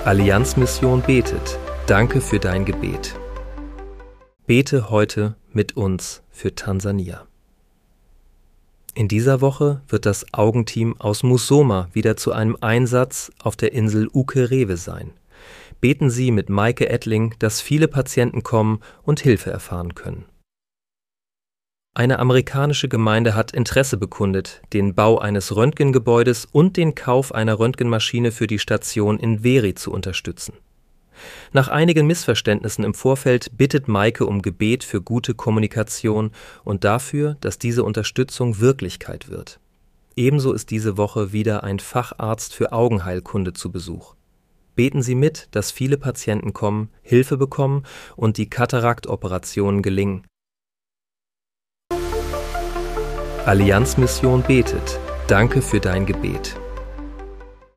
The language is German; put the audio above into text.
Allianz-Mission betet. Danke für dein Gebet. Bete heute mit uns für Tansania. In dieser Woche wird das Augenteam aus Musoma wieder zu einem Einsatz auf der Insel Ukerewe sein. Beten Sie mit Maike Ettling, dass viele Patienten kommen und Hilfe erfahren können. Eine amerikanische Gemeinde hat Interesse bekundet, den Bau eines Röntgengebäudes und den Kauf einer Röntgenmaschine für die Station in Weri zu unterstützen. Nach einigen Missverständnissen im Vorfeld bittet Maike um Gebet für gute Kommunikation und dafür, dass diese Unterstützung Wirklichkeit wird. Ebenso ist diese Woche wieder ein Facharzt für Augenheilkunde zu Besuch. Beten Sie mit, dass viele Patienten kommen, Hilfe bekommen und die Kataraktoperationen gelingen. Allianz-Mission betet. Danke für dein Gebet.